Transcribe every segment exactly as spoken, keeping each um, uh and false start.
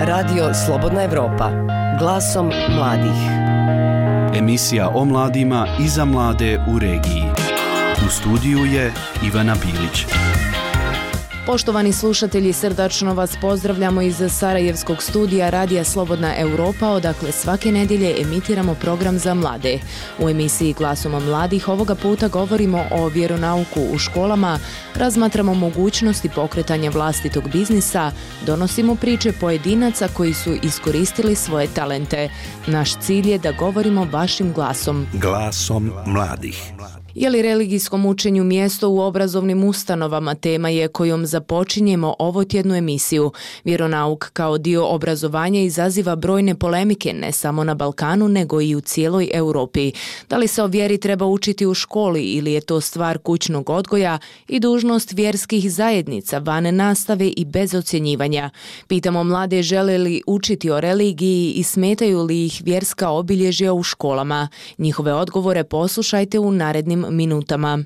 Radio Slobodna Evropa, glasom mladih. Emisija o mladima i za mlade u regiji. U studiju je Ivana Bilić. Poštovani slušatelji, srdačno vas pozdravljamo iz Sarajevskog studija Radija Slobodna Evropa, odakle svake nedjelje emitiramo program za mlade. U emisiji Glasom mladih ovoga puta govorimo o vjeronauku u školama, razmatramo mogućnosti pokretanja vlastitog biznisa, donosimo priče pojedinaca koji su iskoristili svoje talente. Naš cilj je da govorimo vašim glasom. Glasom mladih. Je li religijskom učenju mjesto u obrazovnim ustanovama tema je kojom započinjemo ovotjednu emisiju. Vjeronauk kao dio obrazovanja izaziva brojne polemike ne samo na Balkanu nego i u cijeloj Europi. Da li se o vjeri treba učiti u školi ili je to stvar kućnog odgoja i dužnost vjerskih zajednica van nastave i bez ocjenjivanja? Pitamo mlade žele li učiti o religiji i smetaju li ih vjerska obilježja u školama. Njihove odgovore poslušajte u narednim minutama.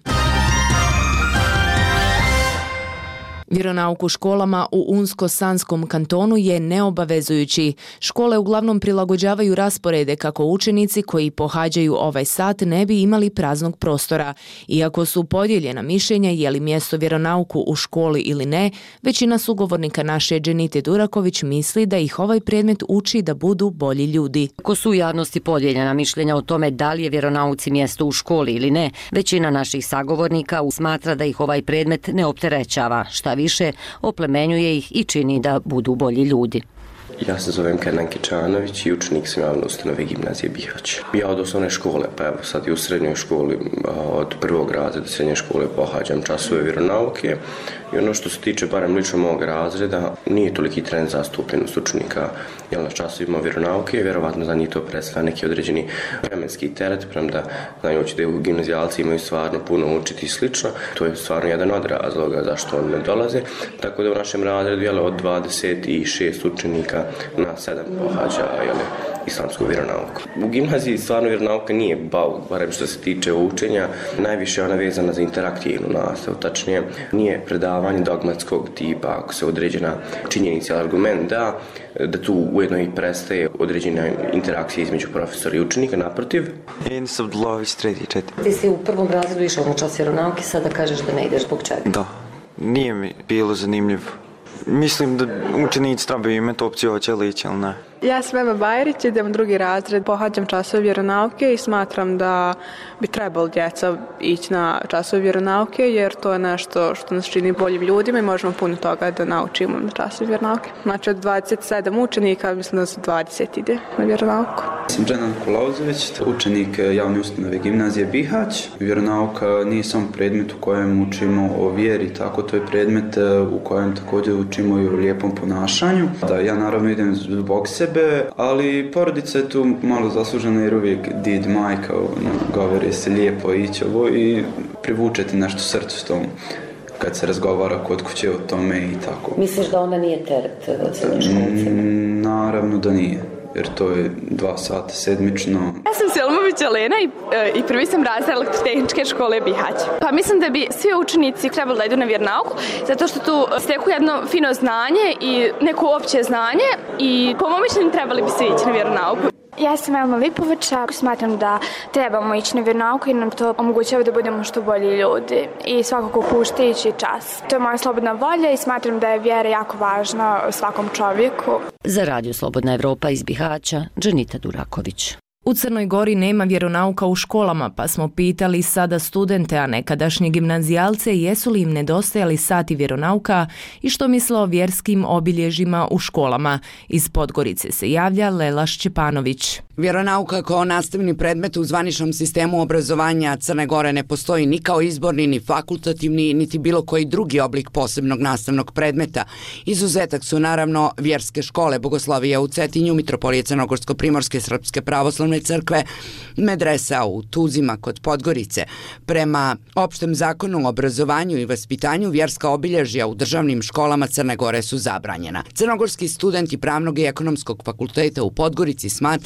Vjeronauk u školama u Unsko-Sanskom kantonu je neobavezujući. Škole uglavnom prilagođavaju rasporede kako učenici koji pohađaju ovaj sat ne bi imali praznog prostora. Iako su podijeljena mišljenja je li mjesto vjeronauku u školi ili ne, većina sugovornika naše Dženite Duraković misli da ih ovaj predmet uči da budu bolji ljudi. Ako su u javnosti podijeljena mišljenja o tome da li je vjeronauci mjesto u školi ili ne, većina naših sagovornika smatra da ih ovaj predmet ne opterećava, šta više oplemenjuje ih i čini da budu bolji ljudi. Ja se zovem Kenan Kičanović i učenik sam javne ustanove gimnazije Bihać. Ja od osnovne škole, pa evo sad i u srednjoj školi, od prvog razreda srednje škole pohađam časove vjeronauke i ono što se tiče barem lično mog razreda, nije toliki trend zastupljenost učenika jel, na časovima vjeronauke, vjerovatno za njih to predstavlja neki određeni vremenski teret, premda znajući da u gimnazijalci imaju stvarno puno učiti i slično, to je stvarno jedan od razloga zašto oni ne dolaze, tako da u našem razredu jel, od dvadeset šest učenika na sedam pohađa jeli, islamsku vjeronauku. U gimnaziji stvarno vjeronauka nije bauk, barem što se tiče učenja, najviše ona vezana za interaktivnu nastavu, tačnije nije predavanje dogmatskog tipa, ako se određena činjenica ili argument da, da tu ujedno i prestaje određena interakcija između profesora i učenika, naprotiv. Enis Abdullahović, treći četiri. Ti si u prvom razredu išao na čas vjeronauke, sada kažeš da ne ideš, zbog čega? Da, nije mi bilo zanimljivo. Mislim da učenici trebaju imati opciju hoće li ići ili ne. Ja sam Eva Bajrić, idem u drugi razred, pohađam časove vjeronauke i smatram da bi trebalo djeca ići na časove vjeronauke jer to je nešto što nas čini boljim ljudima i možemo puno toga da naučimo na časove vjeronauke. Znači od dvadeset sedam učenika mislim da se dvadeset ide na vjeronauku. Sam Dženan Kulauzović, učenik javne ustanove gimnazije Bihać. Vjeronauka nije samo predmet u kojem učimo o vjeri, tako to je predmet u kojem također učimo i o lijepom ponašanju. Da, ja naravno idem zbog sebe, ali porodica je tu malo zaslužena jer uvijek did majka ono, govori se lijepo ići ovo i privučete nešto srcu s tom kad se razgovara kod kuće o tome i tako. Misliš da onda nije teret srednjoškolcima? Mm, naravno da nije. Jer to je dva sata sedmično. Ja sam Selmović Elena i, i prvi sam razred elektrotehničke škole Bihać. Pa mislim da bi svi učenici trebali da idu na vjeronauku, zato što tu steku jedno fino znanje i neko opće znanje i po mom mišljenju trebali bi svi ići na vjeronauku. Ja sam Elma Lipovića, smatram da trebamo ići na vjeronauku i nam to omogućava da budemo što bolji ljudi i svakako puštajući čas. To je moja slobodna volja i smatram da je vjera jako važna svakom čovjeku. Za Radio Slobodna Evropa iz Bihaća, Dženita Duraković. U Crnoj Gori nema vjeronauka u školama, pa smo pitali sada studente, a nekadašnje gimnazijalce, jesu li im nedostajali sati vjeronauka i što misle o vjerskim obilježjima u školama. Iz Podgorice se javlja Lela Šćepanović. Vjeronauka kao nastavni predmet u zvaničnom sistemu obrazovanja Crne Gore ne postoji ni kao izborni, ni fakultativni, niti bilo koji drugi oblik posebnog nastavnog predmeta. Izuzetak su naravno vjerske škole, Bogoslovija u Cetinju, Mitropolije Crnogorsko-Primorske Srpske pravoslavne crkve, medresa u Tuzima kod Podgorice. Prema opštem zakonu o obrazovanju i vaspitanju, vjerska obilježja u državnim školama Crne Gore su zabranjena. Crnogorski studenti Pravnog i ekonomskog fakulteta u Podgorici smatraju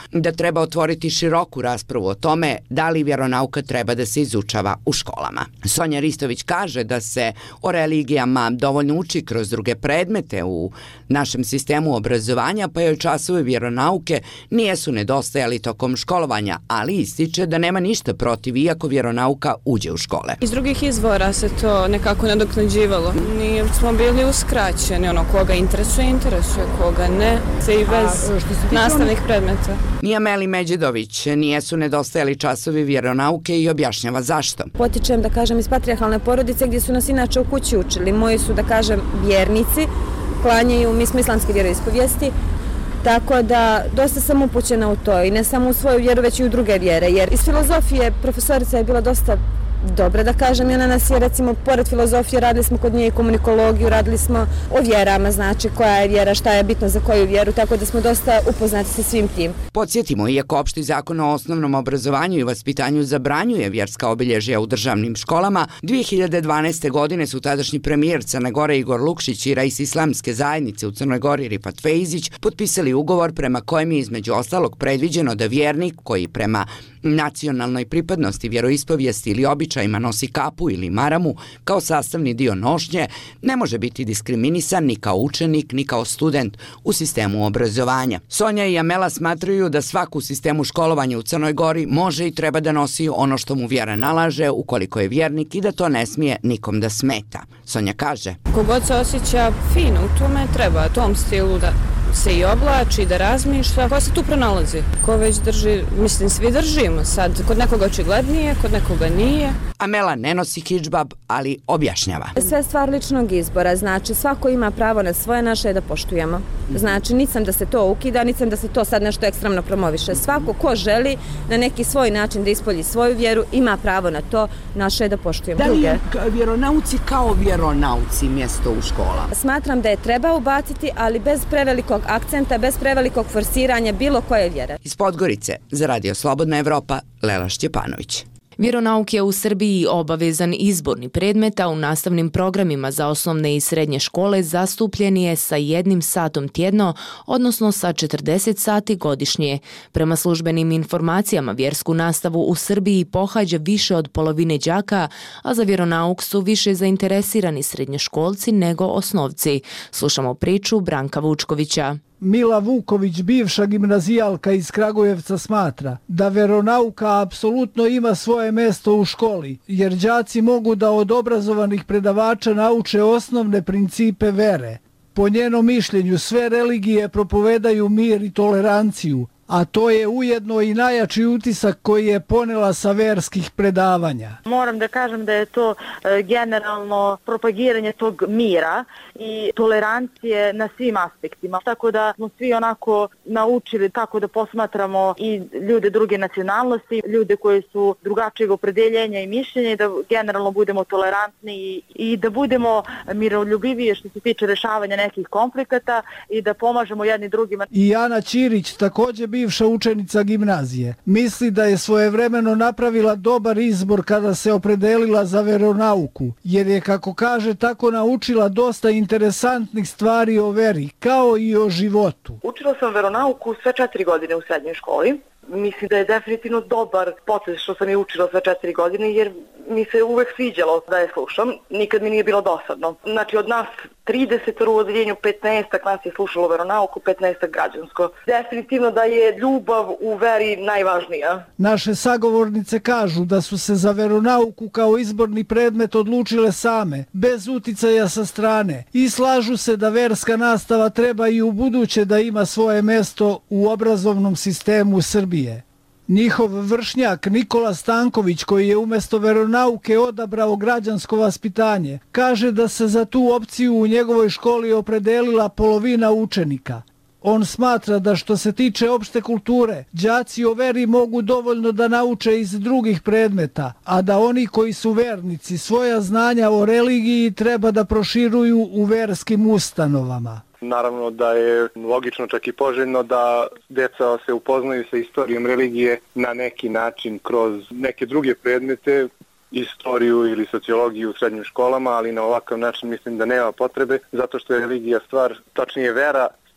da treba otvoriti široku raspravu o tome da li vjeronauka treba da se izučava u školama. Sonja Ristović kaže da se o religijama dovoljno uči kroz druge predmete u našem sistemu obrazovanja, pa joj časovi vjeronauke nijesu nedostajali tokom školovanja, ali ističe da nema ništa protiv iako vjeronauka uđe u škole. Iz drugih izvora se to nekako nadoknađivalo. Nije smo bili uskraćeni, ono koga interesuje, interesuje, koga ne, se i bez nastavnih predmeta. Nija Meli Međedović, nijesu nedostajali časovi vjeronauke i objašnjava zašto. Potičem, da kažem, iz patrijarhalne porodice gdje su nas inače u kući učili. Moji su, da kažem, vjernici, klanjaju, mi smo islamske vjeroispovijesti, tako da dosta sam upućena u to i ne samo u svoju vjeru, već i u druge vjere, jer iz filozofije profesorica je bila dosta dobra, da kažem, i ona nas je, recimo, pored filozofije radili smo kod nje i komunikologiju, radili smo o vjerama, znači koja je vjera, šta je bitno za koju vjeru, tako da smo dosta upoznati sa svim tim. Podsjetimo, iako opšti zakon o osnovnom obrazovanju i vaspitanju zabranjuje vjerska obilježja u državnim školama, dvije hiljade dvanaeste. godine su tadašnji premijer Crne Gore Igor Lukšić i rais islamske zajednice u Crnoj Gori Rifat Fejzić potpisali ugovor prema kojem je između ostalog predviđeno da vjernik koji prema nacionalnoj pripadnosti, vjeroispovijesti ili običajima nosi kapu ili maramu kao sastavni dio nošnje, ne može biti diskriminisan ni kao učenik ni kao student u sistemu obrazovanja. Sonja i Amela smatraju da svak u sistemu školovanja u Crnoj Gori može i treba da nosi ono što mu vjera nalaže ukoliko je vjernik i da to ne smije nikom da smeta. Sonja kaže: Kogod se osjeća fino u tome, treba tom stilu da se i oblači, da razmišlja. Ko se tu pronalazi? Ko već drži, mislim, svi držimo. Sad, kod nekoga očiglednije, kod nekoga nije. Amela ne nosi hidžbab, ali objašnjava. Sve stvar ličnog izbora, znači svako ima pravo na svoje, naše da poštujemo. Znači, nisam da se to ukida, nisam da se to sad nešto ekstremno promoviše. Svako ko želi na neki svoj način da ispolji svoju vjeru, ima pravo na to, naše je da poštujemo. Da li je vjeronauci kao vjeronauci mjesto u škola? Smatram da je treba ubaciti, ali bez prevelikog akcenta, bez prevelikog forsiranja bilo koje vjere. Iz Podgorice za Radio Slobodna Evropa, Lela Šćepanović. Vjeronauk je u Srbiji obavezan izborni predmet, a u nastavnim programima za osnovne i srednje škole zastupljen je sa jednim satom tjedno, odnosno sa četrdeset sati godišnje. Prema službenim informacijama, vjersku nastavu u Srbiji pohađa više od polovine đaka, a za vjeronauk su više zainteresirani srednjoškolci nego osnovci. Slušamo priču Branka Vučkovića. Mila Vuković, bivša gimnazijalka iz Kragujevca, smatra da veronauka apsolutno ima svoje mjesto u školi, jer đaci mogu da od obrazovanih predavača nauče osnovne principe vere. Po njenom mišljenju sve religije propovedaju mir i toleranciju, a to je ujedno i najjači utisak koji je ponela sa verskih predavanja. Moram da kažem da je to generalno propagiranje tog mira i tolerancije na svim aspektima. Tako da smo svi onako naučili kako da posmatramo i ljude druge nacionalnosti, ljude koji su drugačijeg opredeljenja i mišljenja i da generalno budemo tolerantni i, i da budemo miroljubiviji što se tiče rešavanja nekih konflikata i da pomažemo jedni drugima. I Ana Ćirić, također bivša učenica gimnazije, misli da je svojevremeno napravila dobar izbor kada se opredelila za veronauku, jer je, kako kaže, tako naučila dosta interesantnih stvari o veri, kao i o životu. Učila sam veronauku sve četiri godine u srednjoj školi. Mislim da je definitivno dobar proces što sam je učila sve četiri godine, jer mi se uvek sviđalo da je slušam. Nikad mi nije bilo dosadno. Znači, od nas trideset u odeljenju, petnaest nas je slušalo veronauku, petnaest građansko. Definitivno da je ljubav u veri najvažnija. Naše sagovornice kažu da su se za veronauku kao izborni predmet odlučile same, bez uticaja sa strane, i slažu se da verska nastava treba i u buduće da ima svoje mesto u obrazovnom sistemu Srbije. Njihov vršnjak Nikola Stanković, koji je umjesto veronauke odabrao građansko vaspitanje, kaže da se za tu opciju u njegovoj školi opredelila polovina učenika. On smatra da što se tiče opšte kulture, đaci o veri mogu dovoljno da nauče iz drugih predmeta, a da oni koji su vernici svoja znanja o religiji treba da proširuju u verskim ustanovama. Naravno da je logično, čak i poželjno, da djeca se upoznaju sa istorijom religije na neki način kroz neke druge predmete, istoriju ili sociologiju u srednjim školama, ali na ovakav način mislim da nema potrebe, zato što je religija stvar, tačnije vera,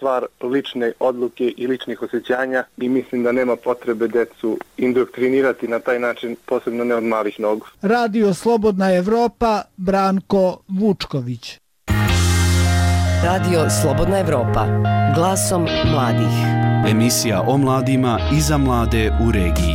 stvar lične odluke i ličnih osjećanja i mislim da nema potrebe decu indoktrinirati na taj način, posebno ne od malih nogu. Radio Slobodna Evropa, Branko Vučković. Radio Slobodna Evropa, glasom mladih. Emisija o mladima i za mlade u regiji.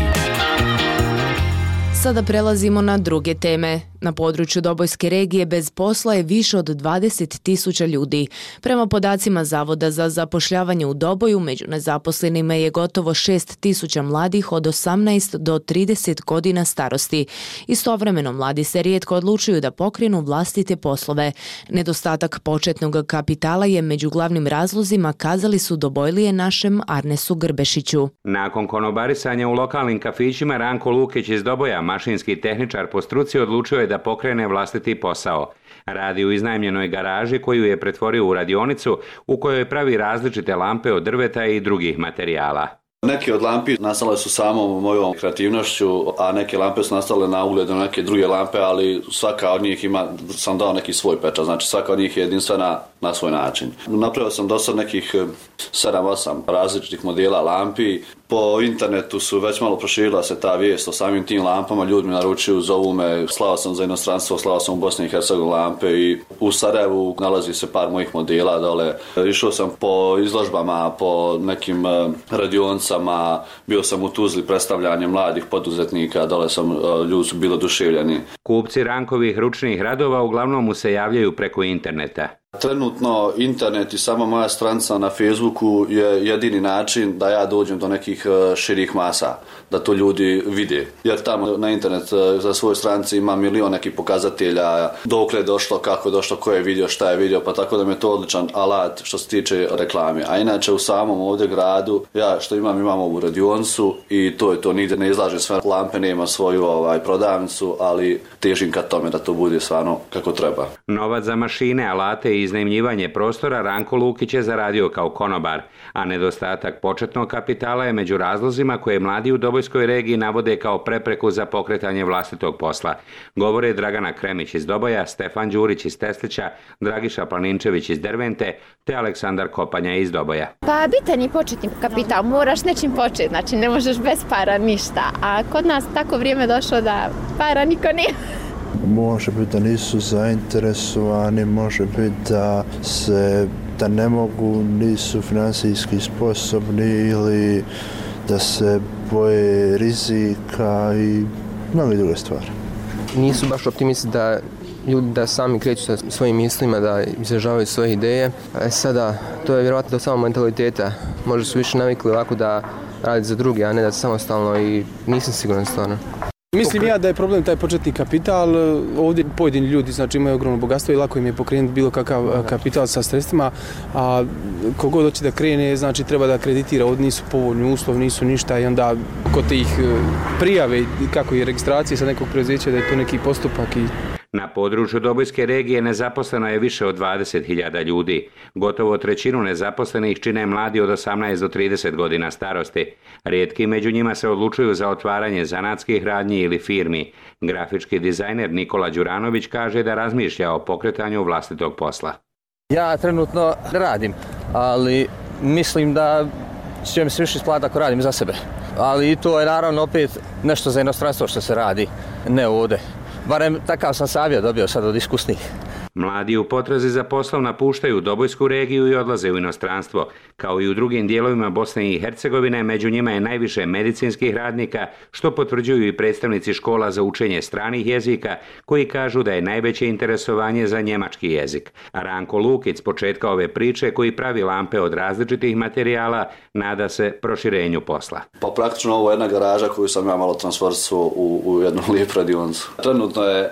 Sada prelazimo na druge teme. Na području Dobojske regije bez posla je više od dvadeset tisuća ljudi. Prema podacima Zavoda za zapošljavanje u Doboju, među nezaposlenima je gotovo šest tisuća mladih od osamnaest do trideset godina starosti. Istovremeno mladi se rijetko odlučuju da pokrenu vlastite poslove. Nedostatak početnog kapitala je među glavnim razlozima, kazali su Dobojlije našem Arnesu Grbešiću. Nakon konobarisanja u lokalnim kafićima, Ranko Lukić iz Doboja, mašinski tehničar po struci, odlučio je da pokrene vlastiti posao. Radi u iznajmljenoj garaži koju je pretvorio u radionicu u kojoj pravi različite lampe od drveta i drugih materijala. Neke od lampi nastale su samom mojom kreativnošću, a neke lampe su nastale na ugled na neke druge lampe, ali svaka od njih ima, sam dao neki svoj pečat, znači svaka od njih je jedinstvena na svoj način. Napravio sam do sad nekih sedam osam različitih modela lampi. Po internetu su već malo proširila se ta vijest o samim tim lampama, ljudi mi naručuju, zovu me, slao sam za inostranstvo, slao sam u Bosni i Hercegovini lampe i u Sarajevu nalazi se par mojih modela dole. Išao sam po izložbama, po nekim radionicama, bio sam u Tuzli predstavljanje mladih poduzetnika, dole sam, ljudi su bili oduševljeni. Kupci Rankovih ručnih radova uglavnom mu se javljaju preko interneta. Trenutno internet i sama moja stranica na Facebooku je jedini način da ja dođem do nekih širih masa, da to ljudi vide. Jer tamo na internet za svoju stranicu ima milion nekih pokazatelja, dokle je došlo, kako je došlo, ko je vidio, šta je vidio, pa tako da mi je to odličan alat što se tiče reklame. A inače u samom ovdje gradu, ja što imam, imam ovu radionicu i to je to, nigdje ne izlažem sve lampe, nema svoju ovaj, prodavnicu, ali težim ka tome da to bude stvarno kako treba. Novac za mašine, alate i iznajmljivanje prostora Ranko Lukić je zaradio kao konobar, a nedostatak početnog kapitala je među razlozima koje mladi u Dobojskoj regiji navode kao prepreku za pokretanje vlastitog posla. Govore Dragana Kremić iz Doboja, Stefan Đurić iz Teslića, Dragiša Planinčević iz Dervente te Aleksandar Kopanja iz Doboja. Pa bitan je početni kapital, moraš nečim početi, znači ne možeš bez para ništa, a kod nas tako vrijeme došlo da para niko nema. Može biti da nisu zainteresovani, može biti da se da ne mogu, nisu financijski sposobni ili da se boje rizika i mnogo druge stvari. Nisu baš optimisti da ljudi da sami kreću sa svojim mislima, da izražavaju svoje ideje. E sada, to je vjerojatno do samog mentaliteta. Možda su više navikli ovako da radi za druge, a ne da samostalno i nisam siguran stvarno. Mislim ja da je problem taj početni kapital. Ovdje pojedini ljudi znači imaju ogromno bogatstvo i lako im je pokrenuti bilo kakav kapital sa sredstvima, a kogod hoće da krene znači treba da kreditira, ovdje nisu povoljni uslovi, nisu ništa i onda kod tih prijave kako je registracije sa nekog preduzeća da je to neki postupak i Na području Dobojske regije nezaposleno je više od dvadeset hiljada ljudi. Gotovo trećinu nezaposlenih čine mladi od osamnaest do trideset godina starosti. Rijetki među njima se odlučuju za otvaranje zanatskih radnji ili firmi. Grafički dizajner Nikola Đuranović kaže da razmišlja o pokretanju vlastitog posla. Ja trenutno radim, ali mislim da će mi se više isplati ako radim za sebe. Ali i to je naravno opet nešto za inostranstvo što se radi, ne ovdje. Barem takav sam savjet dobio sad od iskusnih. Mladi u potrazi za poslom napuštaju Dobojsku regiju i odlaze u inostranstvo. Kao i u drugim dijelovima Bosne i Hercegovine, među njima je najviše medicinskih radnika, što potvrđuju i predstavnici škola za učenje stranih jezika, koji kažu da je najveće interesovanje za njemački jezik. A Ranko Lukić s početka ove priče, koji pravi lampe od različitih materijala, nada se proširenju posla. Pa praktično ovo je jedna garaža koju sam ja malo transformaciju u, u jednu lijepu radionicu. Trenutno je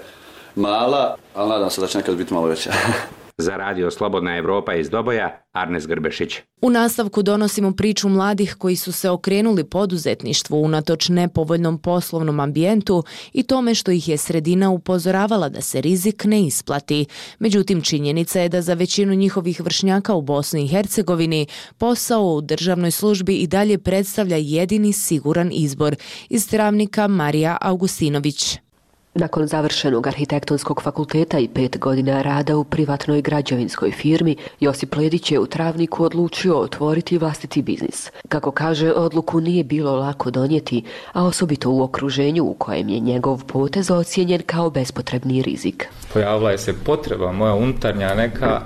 mala, ali nadam se da će nekad biti malo veća. Za Radio Slobodna Evropa iz Doboja, Arnes Grbešić. U nastavku donosimo priču mladih koji su se okrenuli poduzetništvu unatoč nepovoljnom poslovnom ambijentu i tome što ih je sredina upozoravala da se rizik ne isplati. Međutim, činjenica je da za većinu njihovih vršnjaka u Bosni i Hercegovini posao u državnoj službi i dalje predstavlja jedini siguran izbor. Iz Travnika Marija Augustinović. Nakon završenog arhitektonskog fakulteta i pet godina rada u privatnoj građevinskoj firmi, Josip Ledić je u Travniku odlučio otvoriti vlastiti biznis. Kako kaže, odluku nije bilo lako donijeti, a osobito u okruženju u kojem je njegov potez ocijenjen kao bespotrebni rizik. Pojavila je se potreba moja unutarnja neka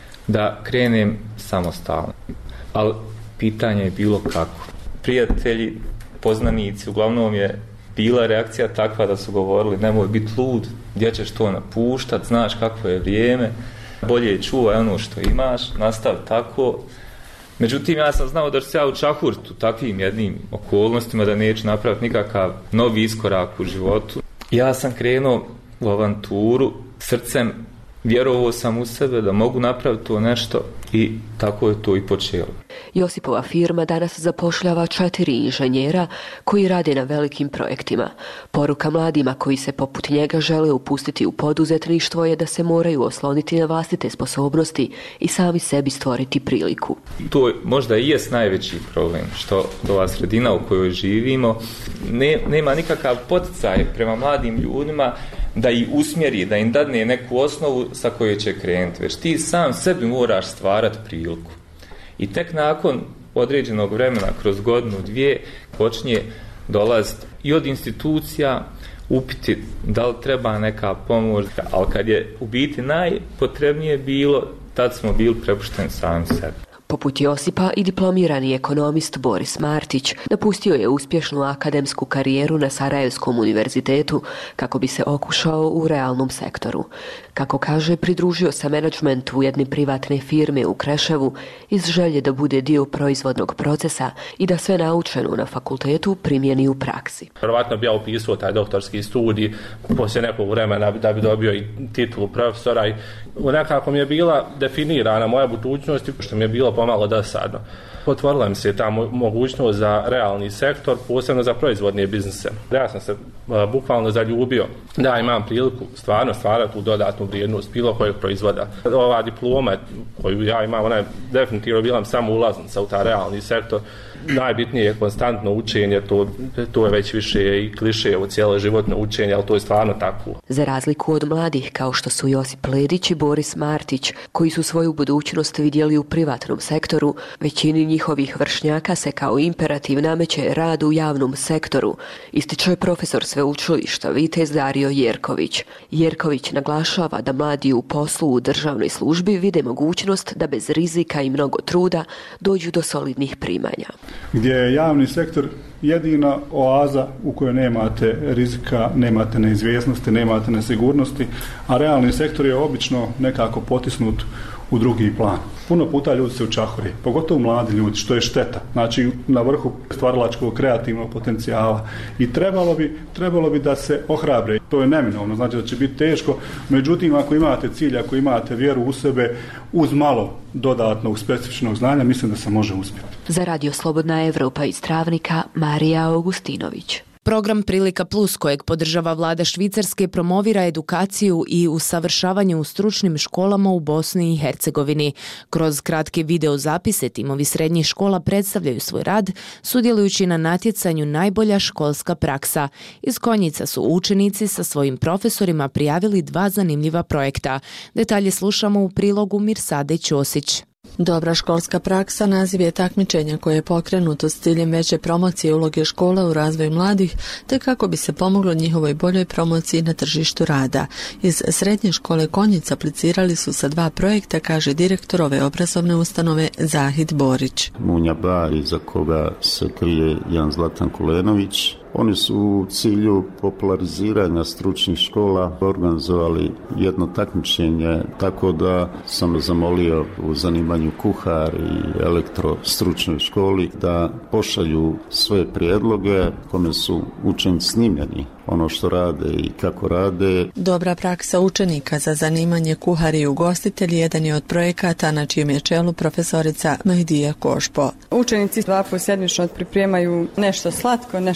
da krenem samostalno, ali pitanje je bilo kako. Prijatelji, poznanici, uglavnom je bila reakcija takva da su govorili nemoj biti lud, gdje ćeš to napuštat, znaš kakvo je vrijeme, bolje je čuvaj ono što imaš, nastavi tako. Međutim, ja sam znao da ću se ja u čahurtu takvim jednim okolnostima da neću napraviti nikakav novi iskorak u životu. Ja sam krenuo u avanturu srcem, vjerovao sam u sebe da mogu napraviti to nešto i tako je to i počelo. Josipova firma danas zapošljava četiri inženjera koji rade na velikim projektima. Poruka mladima koji se poput njega žele upustiti u poduzetništvo je da se moraju osloniti na vlastite sposobnosti i sami sebi stvoriti priliku. To možda i jest najveći problem, što ova sredina u kojoj živimo ne, nema nikakav poticaj prema mladim ljudima da ih usmjeri, da im dadne neku osnovu sa kojoj će krenuti, već ti sam sebi moraš stvarati priliku. I tek nakon određenog vremena, kroz godinu, dvije, počinje dolaziti i od institucija upiti da li treba neka pomoć, ali kad je u biti najpotrebnije bilo, tad smo bili prepušteni sami sebi. Poput Josipa i diplomirani ekonomist Boris Martić napustio je uspješnu akademsku karijeru na Sarajevskom univerzitetu kako bi se okušao u realnom sektoru. Kako kaže, pridružio se menadžmentu jedne privatne firme u Kreševu iz želje da bude dio proizvodnog procesa i da sve naučeno na fakultetu primjeni u praksi. Vjerovatno bi ja upisao taj doktorski studij poslije nekog vremena da bi dobio i titulu profesora i nekako mi je bila definirana moja budućnost, što mi je bilo pomalo dosadno. Otvorila mi se ta mogućnost za realni sektor, posebno za proizvodne biznise. Ja sam se uh, bukvalno zaljubio da imam priliku stvarno stvarati tu dodatnu vrijednost bilo kojeg proizvoda. Ova diploma koju ja imam, ona je definitivno bila samo ulaznica u ta realni sektor. Najbitnije je konstantno učenje, to, to je već više i kliše u cijelo životno učenje, ali to je stvarno tako. Za razliku od mladih kao što su Josip Ledić i Boris Martić, koji su svoju budućnost vidjeli u privatnom sektoru, većini njihovih vršnjaka se kao imperativ nameće rad u javnom sektoru, ističe profesor sveučilišta Vitez Dario Jerković. Jerković naglašava da mladi u poslu u državnoj službi vide mogućnost da bez rizika i mnogo truda dođu do solidnih primanja. Gdje je javni sektor jedina oaza u kojoj nemate rizika, nemate neizvjesnosti, nemate nesigurnosti, a realni sektor je obično nekako potisnut u drugi plan. Puno puta ljudi se učahuri, pogotovo mladi ljudi, što je šteta. Znači na vrhu stvaralačkog kreativnog potencijala i trebalo bi, trebalo bi da se ohrabre. To je neminovno, znači da će biti teško, međutim ako imate cilj, ako imate vjeru u sebe, uz malo dodatnog specifičnog znanja, mislim da se može uspjeti. Za Radio Slobodna Evropa iz Travnika, Marija Augustinović. Program Prilika Plus, kojeg podržava vlada Švicarske, promovira edukaciju i usavršavanje u stručnim školama u Bosni i Hercegovini. Kroz kratke video zapise timovi srednjih škola predstavljaju svoj rad, sudjelujući na natjecanju Najbolja školska praksa. Iz Konjica su učenici sa svojim profesorima prijavili dva zanimljiva projekta. Detalje slušamo u prilogu Mirsade Ćosić. Dobra školska praksa naziv je takmičenja koje je pokrenuto s ciljem veće promocije uloge škola u razvoju mladih, te kako bi se pomoglo njihovoj boljoj promociji na tržištu rada. Iz srednje škole Konjic aplicirali su sa dva projekta, kaže direktor ove obrazovne ustanove Zahid Borić. Munja Bar, iza koga se krije Jan Zlatan Kulenović. Oni su u cilju populariziranja stručnih škola organizovali jedno takmičenje, tako da sam zamolio u zanimanju kuhar i elektrostručnoj školi da pošalju svoje prijedloge kome su učenici snimljeni, ono što rade i kako rade. Dobra praksa učenika za zanimanje kuhari i ugostitelji jedan je od projekata na čijem je čelu profesorica Mahdija Košpo. Učenici dva puta sedmično pripremaju nešto slatko, nešto slatko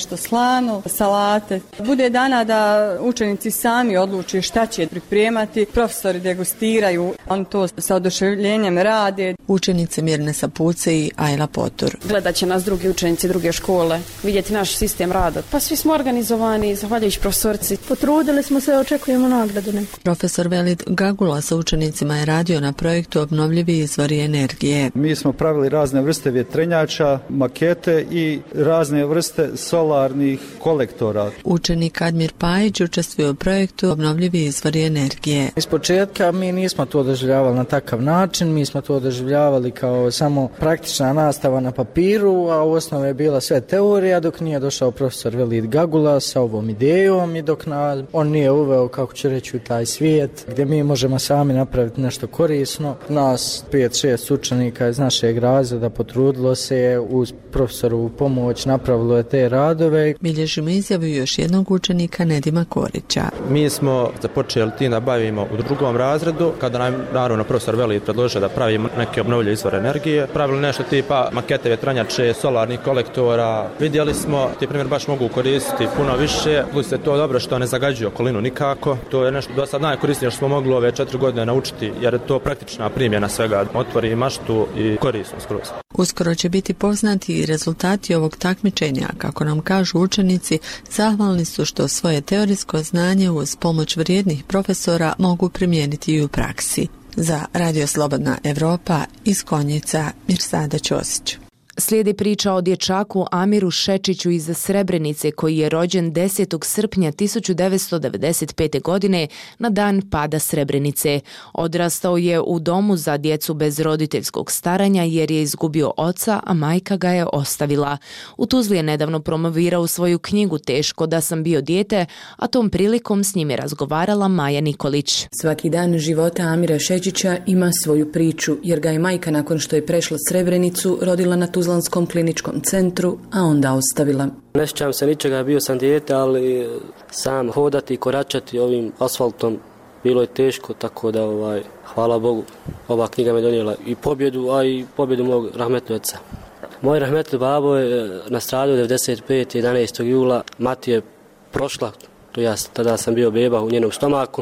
planu salate. Bude dana da učenici sami odluče šta će pripremati, profesori degustiraju, oni to sa oduševljenjem rade. Učenice Mirne Sapuce i Ajla Potur. Gledat će nas drugi učenici, druge škole, vidjeti naš sistem rada. Pa svi smo organizovani, zahvaljujući profesorci. Potrudili smo se, očekujemo nagradu neku. Profesor Velid Gagula sa učenicima je radio na projektu Obnovljivi izvori energije. Mi smo pravili razne vrste vjetrenjača, makete i razne vrste solarnih kolektora. Učenik Admir Pajić učestvuje u projektu Obnovljivi izvori energije. Iz početka mi nismo to doživljavali na takav način, mi smo to doživljavali kao samo praktična nastava na papiru, a u osnovi je bila sve teorija dok nije došao profesor Velid Gagula sa ovom idejom i dok na, on nije uveo, kako ću reći, u taj svijet gdje mi možemo sami napraviti nešto korisno. Nas pet šest učenika iz našeg razreda potrudilo se uz profesorovu pomoć, napravilo je te radove. Bilježimo izjavu još jednog učenika Nedima Korića. Mi smo započeli tim da bavimo u drugom razredu, kada nam naravno profesor Velid predložio da pravimo neke obnovljive izvore energije. Pravili nešto tipa makete vjetranjače, solarnih kolektora. Vidjeli smo, ti primjer baš mogu koristiti puno više, plus je to dobro što ne zagađuje okolinu nikako. To je nešto do sad najkorisnije što smo mogli ove četiri godine naučiti, jer je to praktična primjena svega. Otvori maštu i korisno skroz. Uskoro će biti poznati i rezultati ovog takmičenja. Kako nam kažu učenici, zahvalni su što svoje teorijsko znanje uz pomoć vrijednih profesora mogu primijeniti i u praksi. Za Radio Slobodna Evropa iz Konjica, Mirsada Ćosić. Slijedi priča o dječaku Amiru Šečiću iz Srebrenice koji je rođen desetog srpnja tisuću devetsto devedeset pete. godine na dan pada Srebrenice. Odrastao je u domu za djecu bez roditeljskog staranja jer je izgubio oca, a majka ga je ostavila. U Tuzli je nedavno promovirao svoju knjigu Teško da sam bio dijete, a tom prilikom s njim je razgovarala Maja Nikolić. Svaki dan života Amira Šečića ima svoju priču jer ga je majka nakon što je prešla Srebrenicu rodila na Tuzlanskom kliničkom centru, a onda ostavila. Ne sjećam se ničega, bio sam dijete, ali sam hodati i koračati ovim asfaltom bilo je teško, tako da ovaj, hvala Bogu, ova knjiga me donijela i pobjedu, a i pobjedu mog rahmetnog oca. Moj rahmetli babo je nastradao devedeset pete. jedanaestog jula, mati je prošla, to ja tada sam bio beba u njenom stomaku.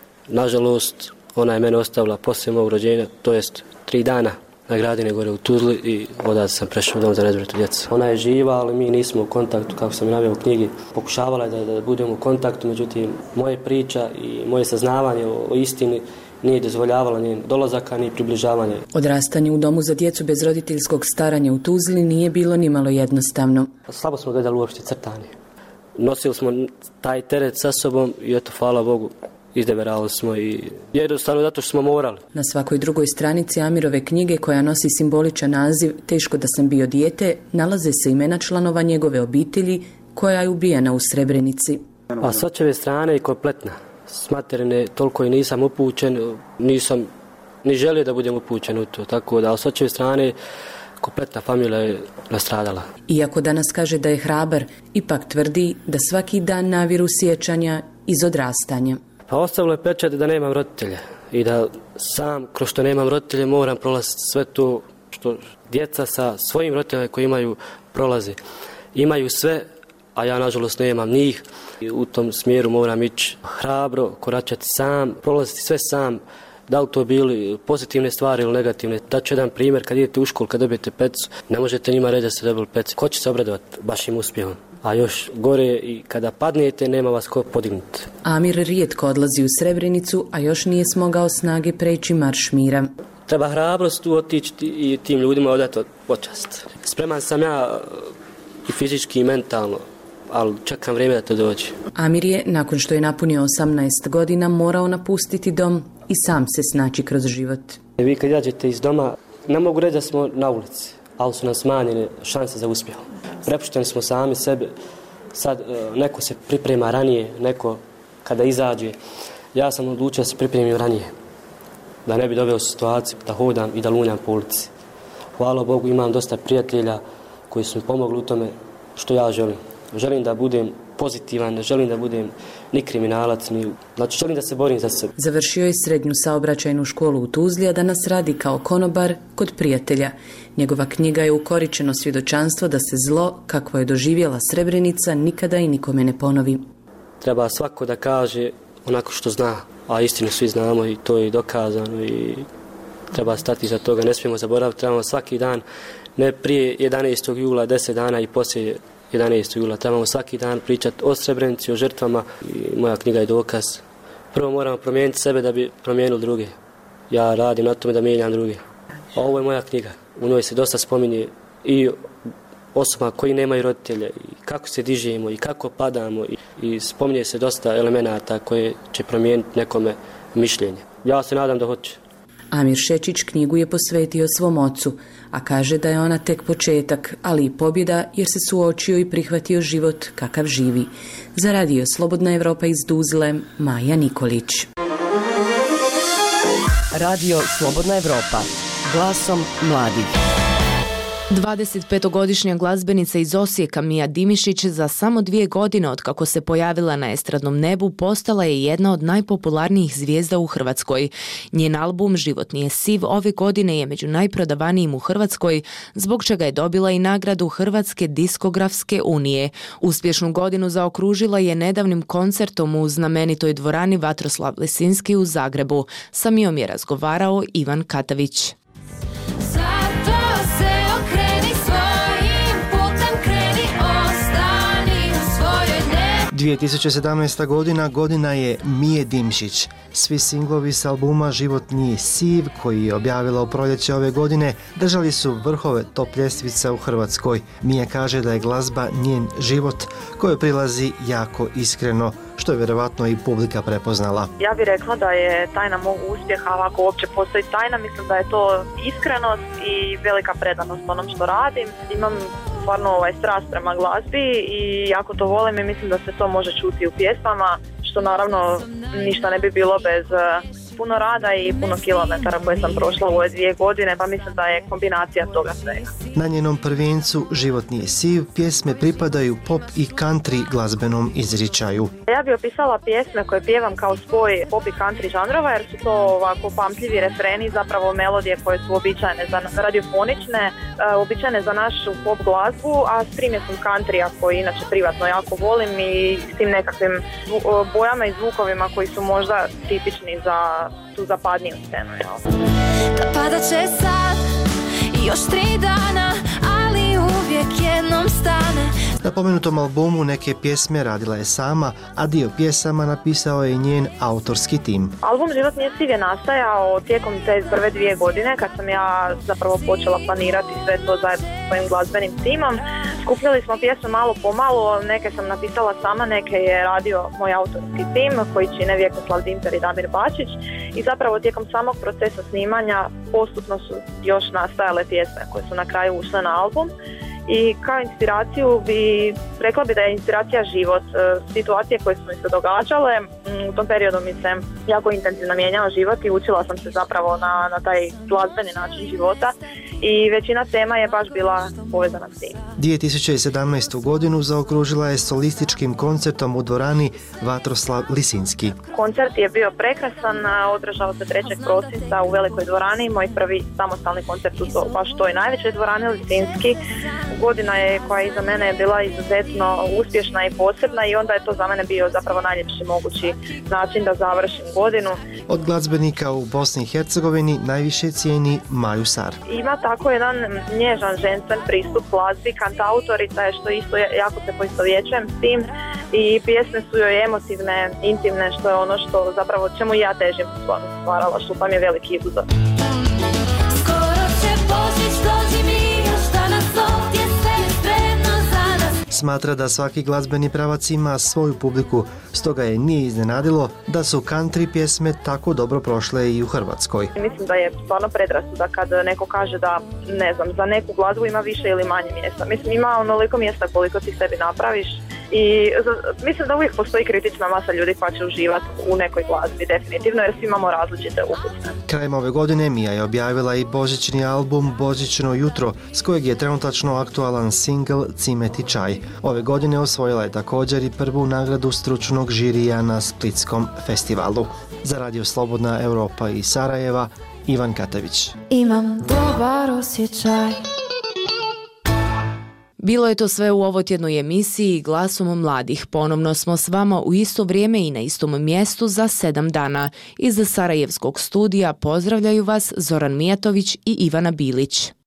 Nažalost, ona je mene ostavila poslije mog rođenja, to jest tri dana na Gradine gore u Tuzli i odatle sam prešao u dom za nezbrinutu djecu. Ona je živa, ali mi nismo u kontaktu, kako sam i naveo u knjigi. Pokušavala je da, da budemo u kontaktu, međutim, moje priča i moje saznavanje o, o istini nije dozvoljavala njen dolazaka ni približavanje. Odrastanje u domu za djecu bez roditeljskog staranja u Tuzli nije bilo nimalo jednostavno. Slabo smo gledali uopšte crtanje. Nosili smo taj teret sa sobom i eto, hvala Bogu, izdeberali smo i jednostavno zato što smo morali. Na svakoj drugoj stranici Amirove knjige, koja nosi simboličan naziv Teško da sam bio dijete, nalaze se imena članova njegove obitelji koja je ubijena u Srebrenici. A s očeve strane je kompletna. S materine toliko i nisam upućen, nisam ni želio da budem upućen u to, tako da s očeve strane kompletna familija je nastradala. Iako danas kaže da je hrabar, ipak tvrdi da svaki dan naviru sjećanja iz odrastanja. Pa ostavilo je pečat da nemam roditelja i da sam, kroz što nemam roditelje, moram prolaziti sve to što djeca sa svojim roditeljima koji imaju prolaze. Imaju sve, a ja nažalost nemam njih. I u tom smjeru moram ići hrabro, koračati sam, prolaziti sve sam. Da li to bili pozitivne stvari ili negativne. Daću jedan primjer, kad idete u školu, kad dobijete pecu, ne možete njima reći da ste dobili pecu. Ko će se obradovati vašim uspjehom? A još gore i kada padnete, nema vas ko podignuti. Amir rijetko odlazi u Srebrenicu, a još nije smogao snage preći marš mira. Treba hrabrost tu otići i tim ljudima odati počast. Spreman sam ja i fizički i mentalno, ali čekam vrijeme da to dođe. Amir je, nakon što je napunio osamnaest godina, morao napustiti dom i sam se snaći kroz život. Vi kad izađete iz doma, ne mogu reći da smo na ulici, ali su nam smanjene šanse za uspjeh. Prepušteni smo sami sebe, sad neko se priprema ranije, neko kada izađe. Ja sam odlučio da se pripremim ranije, da ne bi doveo u situaciju da hodam i da lunjam po ulici. Hvala Bogu, imam dosta prijatelja koji su mi pomogli u tome što ja želim. Želim da budem pozitivan, ne želim da budem ni kriminalac, ni, znači želim da se borim za sebe. Završio je srednju saobraćajnu školu u Tuzli, a danas radi kao konobar kod prijatelja. Njegova knjiga je ukoričeno svjedočanstvo da se zlo, kakvo je doživjela Srebrenica, nikada i nikome ne ponovi. Treba svako da kaže onako što zna, a istinu svi znamo i to je dokazano i treba stati za toga, ne smijemo zaboraviti, trebamo svaki dan, ne prije jedanaestog jula, deset dana i poslije jedanaestog jula, trebamo svaki dan pričati o Srebrenici, o žrtvama i moja knjiga je dokaz. Prvo moramo promijeniti sebe da bi promijenili druge. Ja radim na tome da mijenjam druge. A ovo je moja knjiga, u njoj se dosta spominje i osoba koji nemaju roditelje i kako se dižemo i kako padamo i, i spominje se dosta elemenata koje će promijeniti nekome mišljenje. Ja se nadam da hoće. Amir Šečić knjigu je posvetio svom ocu, a kaže da je ona tek početak, ali i pobjeda jer se suočio i prihvatio život kakav živi. Za radio Slobodna Evropa iz Tuzle, Maja Nikolić. Radio Slobodna Evropa, glasom mladih. dvadesetpetogodišnja glazbenica iz Osijeka Mija Dimišić za samo dvije godine od kako se pojavila na estradnom nebu postala je jedna od najpopularnijih zvijezda u Hrvatskoj. Njen album Život nije siv ove godine je među najprodavanijim u Hrvatskoj, zbog čega je dobila i nagradu Hrvatske diskografske unije. Uspješnu godinu zaokružila je nedavnim koncertom u znamenitoj dvorani Vatroslav Lisinski u Zagrebu. Sa Mijom je razgovarao Ivan Katavić. dvije tisuće sedamnaesta. godina godina je Mije Dimšić. Svi singlovi s albuma Život nije siv, koji je objavila u proljeće ove godine, držali su vrhove top ljestvica u Hrvatskoj. Mija kaže da je glazba njen život, kojoj prilazi jako iskreno, što je vjerovatno i publika prepoznala. Ja bih rekla da je tajna mog uspjeha, ako uopće postoji tajna, mislim da je to iskrenost i velika predanost onom što radim. Imam stvarno ovaj strast prema glazbi i jako to volim i mislim da se to može čuti u pjesmama, što naravno ništa ne bi bilo bez puno rada i puno kilometara koje sam prošla u ove dvije godine, pa mislim da je kombinacija toga svega. Na njenom prvencu Život nije siv pjesme pripadaju pop i country glazbenom izričaju. Ja bih opisala pjesme koje pjevam kao spoj pop i country žanrova, jer su to ovako pamtljivi refreni, zapravo melodije koje su običajne za radiofonične, običajne za našu pop glazbu, a s primjesom countrya koji inače privatno jako volim i s tim nekakvim bojama i zvukovima koji su možda tipični za tu zapadniju scenu. Pada će sad i još tri dana, ali uvijek jednom stane. Na pomenutom albumu neke pjesme radila je sama, a dio pjesama napisao je i njen autorski tim. Album Život nije siv je nastajao tijekom te prve dvije godine kad sam ja zapravo počela planirati sve to zajedno s svojim glazbenim timom. Skupljali smo pjesme malo po malo, neke sam napisala sama, neke je radio moj autorski tim koji čine Vjekoslav Dimper i Damir Bačić i zapravo tijekom samog procesa snimanja postupno su još nastajale pjesme koje su na kraju ušle na album. I kao inspiraciju bi rekla bi da je inspiracija život, situacije koje su mi se događale. U tom periodu mi se jako intenzivno mijenjao život i učila sam se zapravo na, na taj glazbeni način života i većina tema je baš bila povezana s tim. dvije tisuće sedamnaestu. godinu zaokružila je solističkim koncertom u dvorani Vatroslav Lisinski. Koncert je bio prekrasan, održao se trećeg prosinca u velikoj dvorani, moj prvi samostalni koncert u to, baš toj najvećoj dvorani Lisinski. Godina je koja iza mene je bila izuzetno uspješna i posebna i onda je to za mene bio zapravo najljepši mogući način da završim godinu. Od glazbenika u Bosni i Hercegovini najviše cijeni Maju Sar. Ima tako jedan nježan ženstven pristup glazbi, kantautorica je što isto jako se poistovjećujem s tim i pjesme su joj emotivne, intimne, što je ono što zapravo čemu ja težim stvarala, što pa mi je veliki izuzor. Skoro će Božić, dođi mi još danas ovdje, sve je spremno za nas. Smatra da svaki glazbeni pravac ima svoju publiku, stoga je nije iznenadilo da su country pjesme tako dobro prošle i u Hrvatskoj. Mislim da je stvarno predrasuda kad neko kaže da, ne znam, za neku glazbu ima više ili manje mjesta. Mislim, ima onoliko mjesta koliko ti sebi napraviš i za, mislim da uvijek postoji kritična masa ljudi koja će uživati u nekoj glazbi, definitivno, jer svi imamo različite ukuse. Krajem ove godine Mija je objavila i božićni album Božićno jutro, s kojeg je trenutačno aktualan singl Cimet i čaj. Ove godine osvojila je također i prvu nagradu stručnog žirija na Splitskom festivalu. Za Radio Slobodna Europa iz Sarajeva, Ivan Katavić. Imam dobar osjećaj. Bilo je to sve u ovotjednoj emisiji Glasom mladih. Ponovno smo s vama u isto vrijeme i na istom mjestu za sedam dana. Iz Sarajevskog studija pozdravljaju vas Zoran Mijatović i Ivana Bilić.